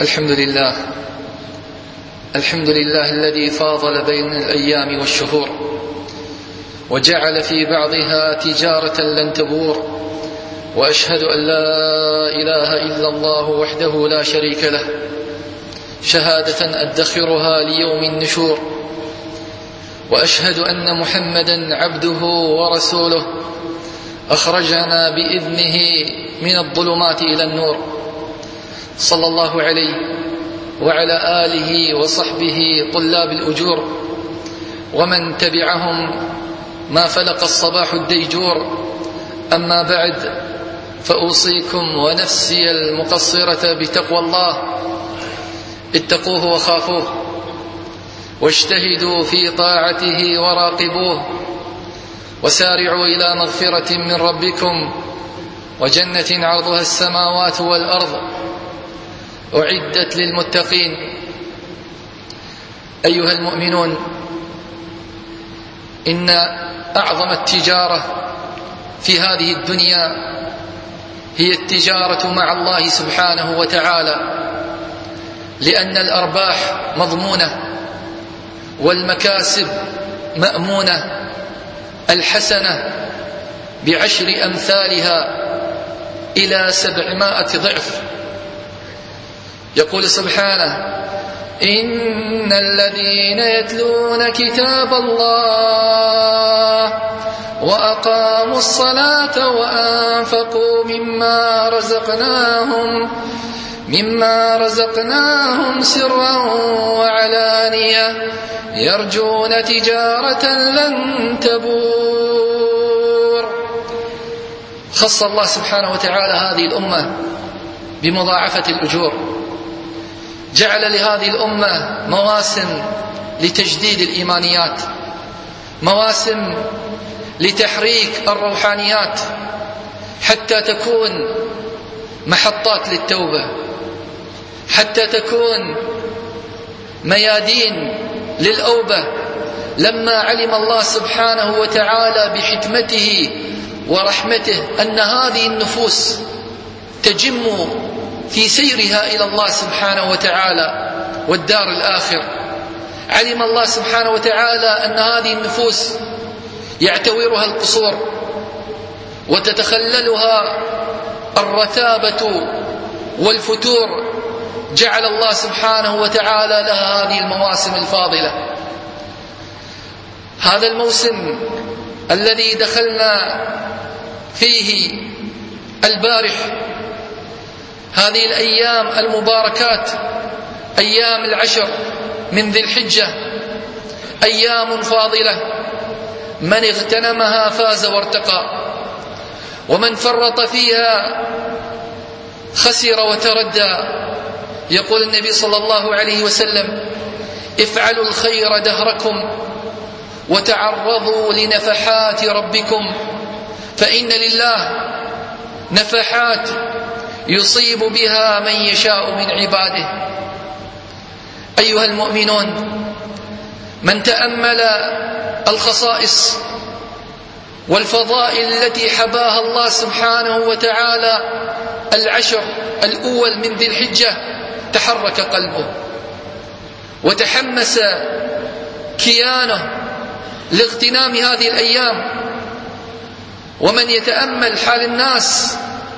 الحمد لله الذي فاضل بين الأيام والشهور وجعل في بعضها تجارة لن تبور، وأشهد أن لا إله إلا الله وحده لا شريك له شهادة أدخرها ليوم النشور، وأشهد أن محمدا عبده ورسوله أخرجنا بإذنه من الظلمات إلى النور، صلى الله عليه وعلى آله وصحبه طلاب الأجور ومن تبعهم ما فلق الصباح الديجور. أما بعد، فأوصيكم ونفسي المقصرة بتقوى الله، اتقوه وخافوه واجتهدوا في طاعته وراقبوه، وسارعوا إلى مغفرة من ربكم وجنة عرضها السماوات والأرض أعدت للمتقين. أيها المؤمنون، إن أعظم التجارة في هذه الدنيا هي التجارة مع الله سبحانه وتعالى، لأن الأرباح مضمونة والمكاسب مأمونة، الحسنة ب10 أمثالها إلى 700 ضعف. يقول سبحانه: إن الذين يتلون كتاب الله وأقاموا الصلاة وأنفقوا مما رزقناهم سرا وعلانية يرجون تجارة لن تبور. خص الله سبحانه وتعالى هذه الأمة بمضاعفة الأجور، جعل لهذه الأمة مواسم لتجديد الإيمانيات، مواسم لتحريك الروحانيات، حتى تكون محطات للتوبة، حتى تكون ميادين للأوبة. لما علم الله سبحانه وتعالى بحكمته ورحمته أن هذه النفوس تجم في سيرها إلى الله سبحانه وتعالى والدار الآخر، علم الله سبحانه وتعالى أن هذه النفوس يعتورها القصور وتتخللها الرتابة والفتور، جعل الله سبحانه وتعالى لها هذه المواسم الفاضلة. هذا الموسم الذي دخلنا فيه البارح، هذه الأيام المباركات، أيام 10 من ذي الحجة، أيام فاضلة، من اغتنمها فاز وارتقى، ومن فرط فيها خسر وتردى. يقول النبي صلى الله عليه وسلم: افعلوا الخير دهركم وتعرضوا لنفحات ربكم، فإن لله نفحات يصيب بها من يشاء من عباده. أيها المؤمنون، من تأمل الخصائص والفضائل التي حباها الله سبحانه وتعالى 10 الأول من ذي الحجة تحرك قلبه وتحمس كيانه لاغتنام هذه الأيام. ومن يتأمل حال الناس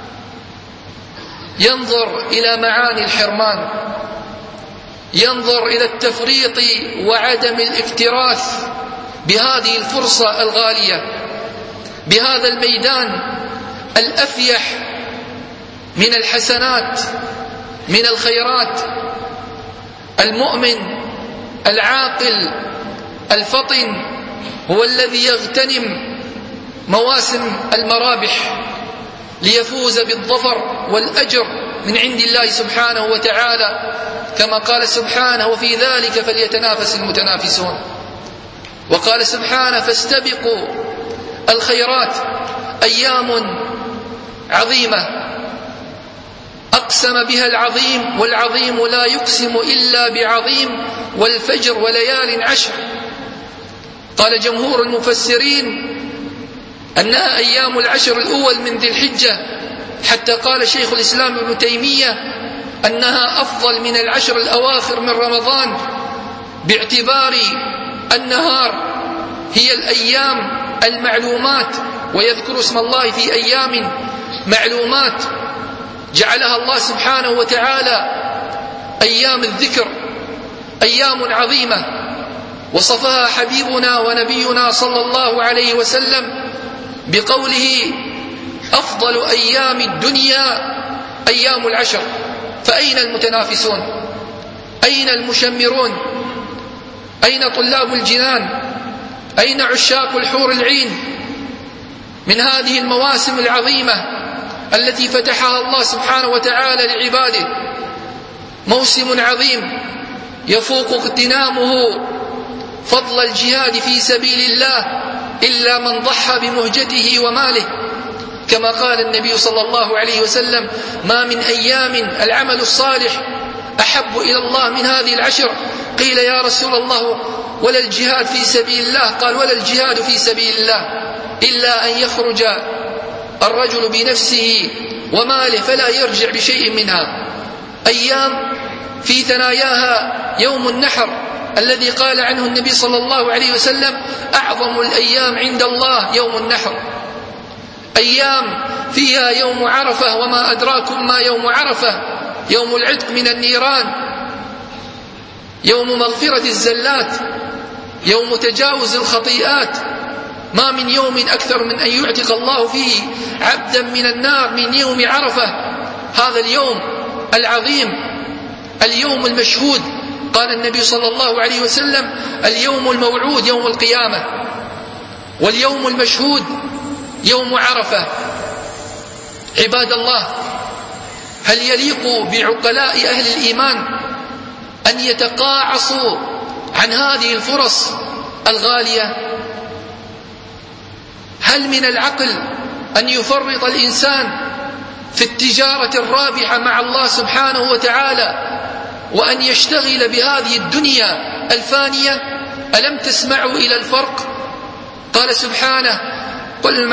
ينظر إلى معاني الحرمان، ينظر إلى التفريط وعدم الاكتراث بهذه الفرصة الغالية، بهذا الميدان الأفيح من الحسنات، من الخيرات. المؤمن العاقل الفطن هو الذي يغتنم مواسم المرابح ليفوز بالظفر والأجر من عند الله سبحانه وتعالى، كما قال سبحانه: وفي ذلك فليتنافس المتنافسون. وقال سبحانه: فاستبقوا الخيرات. أيام عظيمة أقسم بها العظيم، والعظيم لا يقسم إلا بعظيم، والفجر وليال 10. قال جمهور المفسرين أنها أيام 10 الأول من ذي الحجة، حتى قال شيخ الإسلام ابن تيمية أنها أفضل من العشر الأواخر من رمضان، باعتبار النهار هي الأيام المعلومات، ويذكر اسم الله في أيام معلومات جعلها الله سبحانه وتعالى أيام الذكر، أيام عظيمة وصفها حبيبنا ونبينا صلى الله عليه وسلم بقوله: أفضل أيام الدنيا أيام العشر. فأين المتنافسون؟ أين المشمرون؟ أين طلاب الجنان؟ أين عشاق الحور العين من هذه المواسم العظيمة التي فتحها الله سبحانه وتعالى لعباده؟ موسم عظيم يفوق اغتنامه فضل الجهاد في سبيل الله إلا من ضحى بمهجته وماله، كما قال النبي صلى الله عليه وسلم: ما من أيام العمل الصالح أحب إلى الله من هذه العشر. قيل: يا رسول الله ولا الجهاد في سبيل الله؟ قال: ولا الجهاد في سبيل الله إلا أن يخرج الرجل بنفسه وماله فلا يرجع بشيء منها. أيام في ثناياها يوم النحر الذي قال عنه النبي صلى الله عليه وسلم: أعظم الأيام عند الله يوم النحر. أيام فيها يوم عرفة، وما أدراكم ما يوم عرفة، يوم العتق من النيران، يوم مغفرة الزلات، يوم تجاوز الخطيئات. ما من يوم أكثر من أن يعتق الله فيه عبدا من النار من يوم عرفة، هذا اليوم العظيم، اليوم المشهود. قال النبي صلى الله عليه وسلم: اليوم الموعود يوم القيامة، واليوم المشهود يوم عرفة. عباد الله، هل يليق بعقلاء أهل الإيمان أن يتقاعصوا عن هذه الفرص الغالية؟ هل من العقل أن يفرط الإنسان في التجارة الرابحة مع الله سبحانه وتعالى وأن يشتغل بهذه الدنيا الفانية؟ ألم تسمعوا إلى الفرق؟ قال سبحانه: قل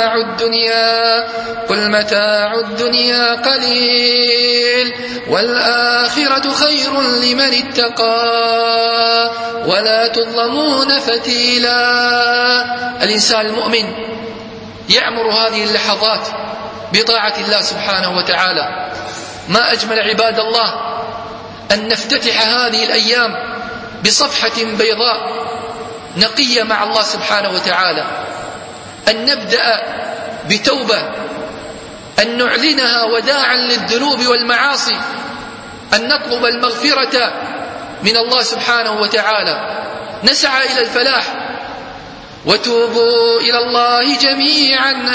متاع الدنيا قليل والآخرة خير لمن اتقى ولا تظلمون فتيلا. الإنسان المؤمن يعمر هذه اللحظات بطاعة الله سبحانه وتعالى. ما أجمل عباد الله أن نفتتح هذه الأيام بصفحة بيضاء نقية مع الله سبحانه وتعالى، أن نبدأ بتوبة، أن نعلنها وداعا للذنوب والمعاصي، أن نطلب المغفرة من الله سبحانه وتعالى، نسعى إلى الفلاح. وتوبوا إلى الله جميعا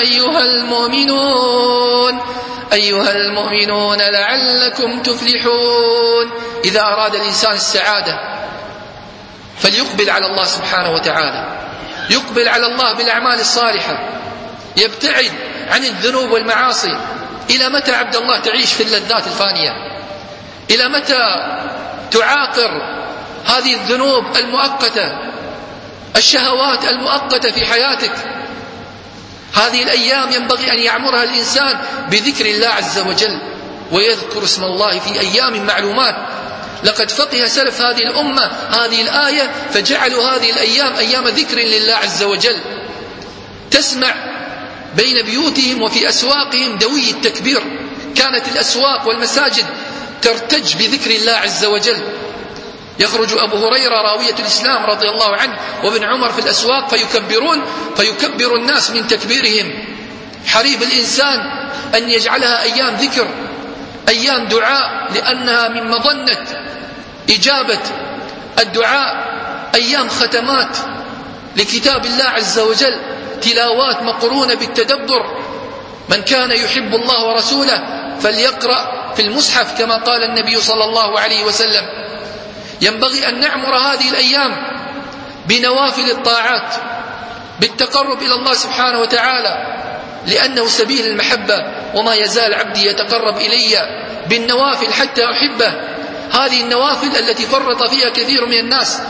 أيها المؤمنون لعلكم تفلحون. إذا أراد الإنسان السعادة فليقبل على الله سبحانه وتعالى، يقبل على الله بالأعمال الصالحة، يبتعد عن الذنوب والمعاصي. إلى متى عبد الله تعيش في اللذات الفانية؟ إلى متى تعاقر هذه الذنوب المؤقتة، الشهوات المؤقتة في حياتك؟ هذه الأيام ينبغي أن يعمرها الإنسان بذكر الله عز وجل، ويذكر اسم الله في أيام معلومات. لقد فقه سلف هذه الأمة هذه الآية فجعلوا هذه الأيام أيام ذكر لله عز وجل. تسمع بين بيوتهم وفي أسواقهم دوي التكبير، كانت الأسواق والمساجد ترتج بذكر الله عز وجل. يخرج أبو هريرة راوية الإسلام رضي الله عنه وابن عمر في الأسواق فيكبر الناس من تكبيرهم. حريب الإنسان أن يجعلها أيام ذكر، أيام دعاء، لأنها من مظنة إجابة الدعاء، أيام ختمات لكتاب الله عز وجل، تلاوات مقرونة بالتدبر. من كان يحب الله ورسوله فليقرأ في المصحف كما قال النبي صلى الله عليه وسلم. ينبغي أن نعمر هذه الأيام بنوافل الطاعات، بالتقرب إلى الله سبحانه وتعالى، لأنه سبيل المحبة. وما يزال عبدي يتقرب إلي بالنوافل حتى أحبه. هذه النوافل التي فرط فيها كثير من الناس،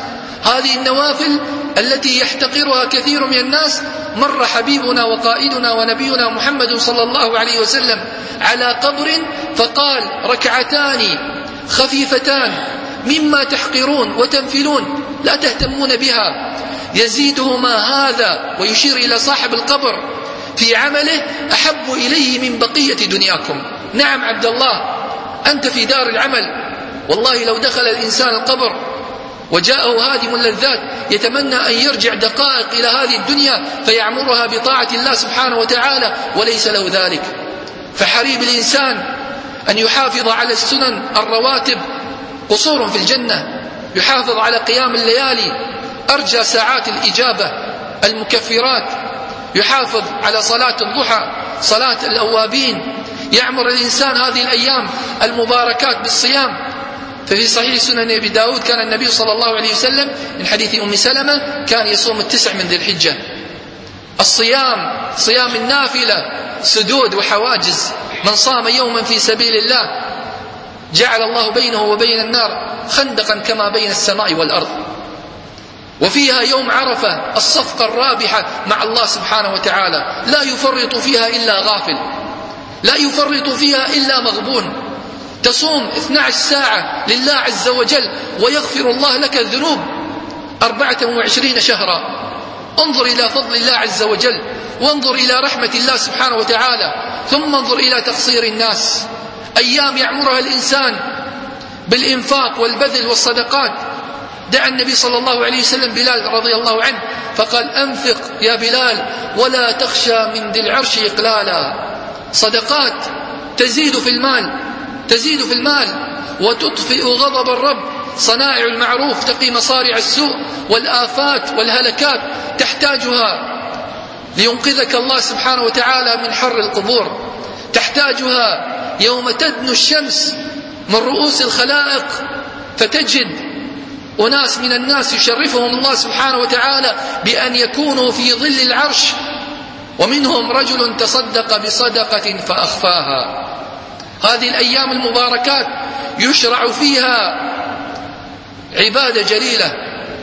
هذه النوافل التي يحتقرها كثير من الناس. مر حبيبنا وقائدنا ونبينا محمد صلى الله عليه وسلم على قبر فقال: ركعتان خفيفتان مما تحقرون وتنفلون لا تهتمون بها يزيدهما هذا، ويشير إلى صاحب القبر، في عمله أحب إليه من بقية دنياكم. نعم عبد الله، أنت في دار العمل، والله لو دخل الإنسان القبر وجاءه هادم اللذات يتمنى أن يرجع دقائق إلى هذه الدنيا فيعمرها بطاعة الله سبحانه وتعالى، وليس له ذلك. فحري الإنسان أن يحافظ على السنن الرواتب، قصور في الجنة، يحافظ على قيام الليالي، أرجى ساعات الإجابة المكفرات، يحافظ على صلاة الضحى، صلاة الأوابين، يعمر الإنسان هذه الأيام المباركات بالصيام. ففي صحيح سنن أبي داود كان النبي صلى الله عليه وسلم من حديث أم سلمة كان يصوم 9 من ذي الحجة. الصيام، صيام النافلة، سدود وحواجز. من صام يوما في سبيل الله جعل الله بينه وبين النار خندقا كما بين السماء والأرض. وفيها يوم عرفة، الصفقة الرابحة مع الله سبحانه وتعالى، لا يفرط فيها إلا غافل، لا يفرط فيها إلا مغبون. تصوم 12 ساعة لله عز وجل ويغفر الله لك الذنوب 24 شهرا. انظر إلى فضل الله عز وجل، وانظر إلى رحمة الله سبحانه وتعالى، ثم انظر إلى تقصير الناس. أيام يعمرها الإنسان بالإنفاق والبذل والصدقات. دعا النبي صلى الله عليه وسلم بلال رضي الله عنه فقال: أنفق يا بلال ولا تخشى من ذي العرش إقلالا. صدقات تزيد في المال، تزيد في المال وتطفئ غضب الرب. صنائع المعروف تقي مصارع السوء والآفات والهلكات تحتاجها لينقذك الله سبحانه وتعالى من حر القبور. تحتاجها يوم تدنو الشمس من رؤوس الخلائق فتجد أناس من الناس يشرفهم الله سبحانه وتعالى بأن يكونوا في ظل العرش، ومنهم رجل تصدق بصدقة فأخفاها. هذه الأيام المباركات يشرع فيها عبادة جليلة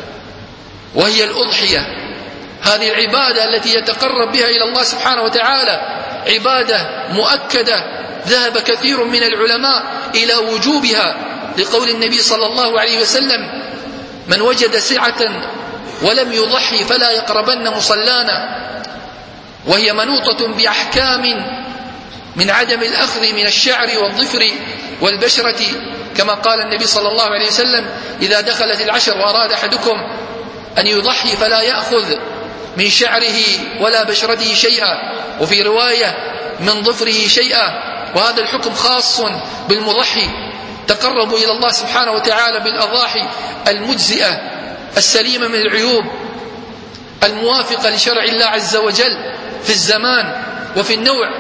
وهي الأضحية. هذه العبادة التي يتقرب بها إلى الله سبحانه وتعالى عبادة مؤكدة، ذهب كثير من العلماء إلى وجوبها لقول النبي صلى الله عليه وسلم: من وجد سعة ولم يضحي فلا يقربن مصلانا. وهي منوطة بأحكام من عدم الأخذ من الشعر والظفر والبشرة، كما قال النبي صلى الله عليه وسلم: إذا دخلت العشر وأراد أحدكم أن يضحي فلا يأخذ من شعره ولا بشرته شيئا، وفي رواية من ظفره شيئا. وهذا الحكم خاص بالمضحي. تقربوا إلى الله سبحانه وتعالى بالأضاحي المجزئة السليمة من العيوب، الموافقة لشرع الله عز وجل في الزمان وفي النوع.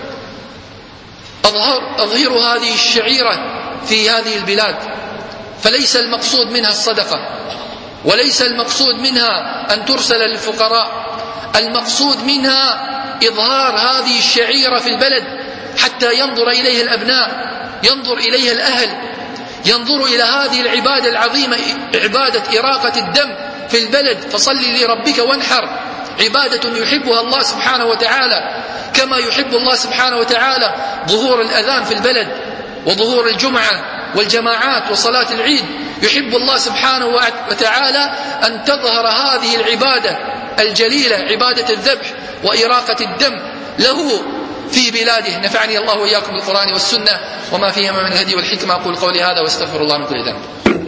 أظهروا هذه الشعيرة في هذه البلاد، فليس المقصود منها الصدقة، وليس المقصود منها أن ترسل للفقراء. المقصود منها إظهار هذه الشعيرة في البلد حتى ينظر إليها الأبناء، ينظر إليها الأهل، ينظروا إلى هذه العبادة العظيمة، عبادة إراقة الدم في البلد. فصل لربك وانحر، عبادة يحبها الله سبحانه وتعالى، كما يحب الله سبحانه وتعالى ظهور الأذان في البلد وظهور الجمعة والجماعات وصلاة العيد. يحب الله سبحانه وتعالى أن تظهر هذه العبادة الجليلة، عبادة الذبح وإراقة الدم له في بلاده. نفعني الله وإياكم بالقرآن والسنة وما فيهما من الهدي والحكمة. أقول قولي هذا واستغفر الله من كل ذنب.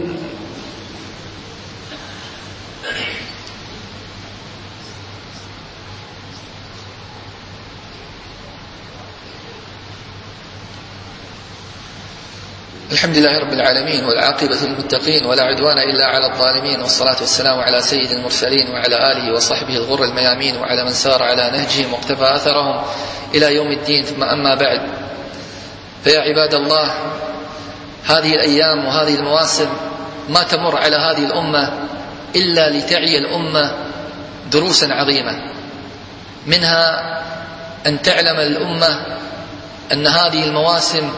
الحمد لله رب العالمين، والعاقبة للمتقين، ولا عدوان إلا على الظالمين، والصلاة والسلام على سيد المرسلين وعلى آله وصحبه الغر الميامين وعلى من سار على نهجهم واقتفى أثرهم إلى يوم الدين. ثم أما بعد، فيا عباد الله، هذه الأيام وهذه المواسم ما تمر على هذه الأمة إلا لتعي الأمة دروسا عظيمة. منها أن تعلم الأمة أن هذه المواسم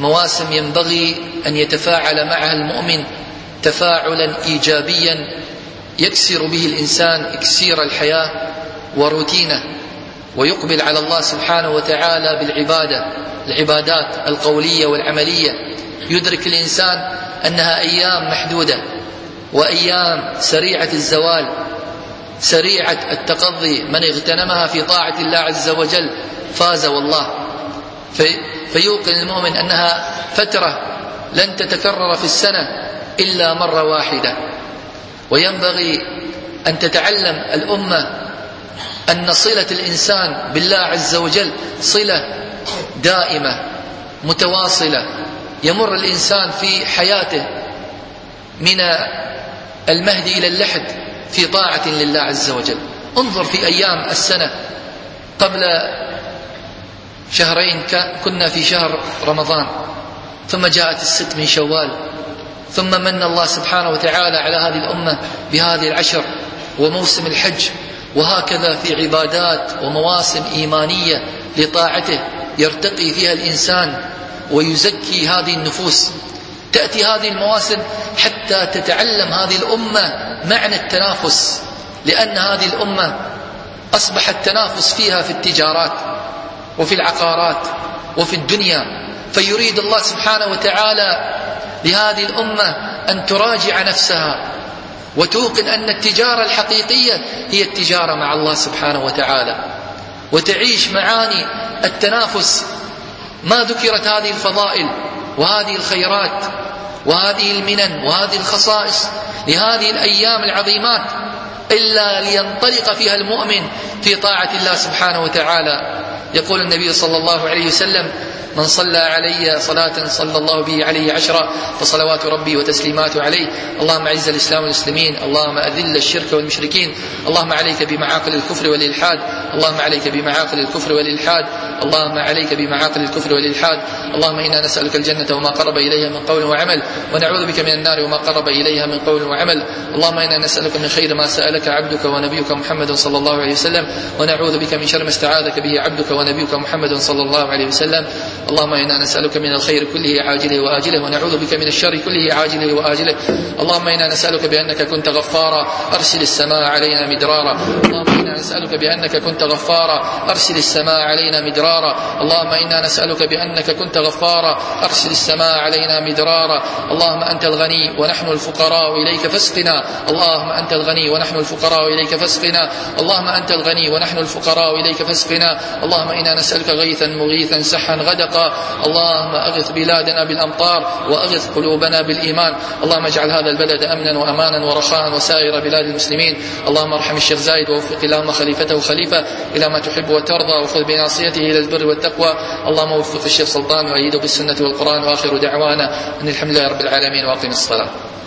مواسم ينبغي أن يتفاعل معها المؤمن تفاعلا إيجابيا يكسر به الإنسان إكسير الحياة وروتينه، ويقبل على الله سبحانه وتعالى العبادات القولية والعملية. يدرك الإنسان أنها أيام محدودة، وأيام سريعة الزوال، سريعة التقضي. من اغتنمها في طاعة الله عز وجل فاز والله. فيوقن المؤمن أنها فترة لن تتكرر في السنة إلا مرة واحدة. وينبغي أن تتعلم الأمة أن صلة الإنسان بالله عز وجل صلة دائمة متواصلة. يمر الإنسان في حياته من المهد إلى اللحد في طاعة لله عز وجل. انظر في أيام السنة، قبل شهرين كنا في شهر رمضان، ثم جاءت الست من شوال، ثم من الله سبحانه وتعالى على هذه الأمة بهذه العشر وموسم الحج، وهكذا في عبادات ومواسم إيمانية لطاعته يرتقي فيها الإنسان ويزكي هذه النفوس. تأتي هذه المواسم حتى تتعلم هذه الأمة معنى التنافس، لأن هذه الأمة أصبح التنافس فيها في التجارات وفي العقارات وفي الدنيا. فيريد الله سبحانه وتعالى لهذه الأمة أن تراجع نفسها وتوقن أن التجارة الحقيقية هي التجارة مع الله سبحانه وتعالى، وتعيش معاني التنافس. ما ذكرت هذه الفضائل وهذه الخيرات وهذه المنن وهذه الخصائص لهذه الأيام العظيمات إلا لينطلق فيها المؤمن في طاعة الله سبحانه وتعالى. يقول النبي صلى الله عليه وسلم: من صلى علي صلاة صلى الله به عليه 10 فصلوات ربي وتسليماته عليه. اللهم أعز الإسلام والمسلمين، اللهم أذل الشرك والمشركين، اللهم عليك بمعاقل الكفر والإلحاد، اللهم عليك بمعاقل الكفر والإلحاد، اللهم عليك بمعاقل الكفر والإلحاد. اللهم إنا نسألك الجنة وما قرب إليها من قول وعمل، ونعوذ بك من النار وما قرب إليها من قول وعمل. اللهم إنا نسألك من خير ما سألك عبدك ونبيك محمد صلى الله عليه وسلم، ونعوذ بك من شر ما استعاذك به عبدك ونبيك محمد صلى الله عليه وسلم. اللهم إنا نسألك من الخير كله عاجله وآجله، ونعوذ بك من الشر كله عاجله وآجله. اللهم إنا نسألك بأنك كنت غفارا أرسل السماء علينا مدرارا. اللهم إنا نسألك بأنك كنت غفارا أرسل السماء علينا مدرارا. اللهم إنا نسألك بأنك كنت غفارا أرسل السماء علينا مدرارا. اللهم أنت الغني ونحن الفقراء إليك فاسقنا. اللهم أنت الغني ونحن الفقراء إليك فاسقنا. اللهم أنت الغني ونحن الفقراء إليك فاسقنا. اللهم إنا نسألك غيثا مغيثا سحا غدقا. اللهم أغث بلادنا بالأمطار وأغث قلوبنا بالإيمان. اللهم اجعل هذا البلد أمنا وأمانا ورخاء وسائر بلاد المسلمين. اللهم ارحم الشيخ زايد ووفق اللهم خليفته خليفة إلى ما تحب وترضى، وخذ بناصيته إلى البر والتقوى. اللهم وفق الشيخ سلطان وأيده بالسنة والقرآن. وآخر دعوانا أن الحمد لله رب العالمين، وأقم الصلاة.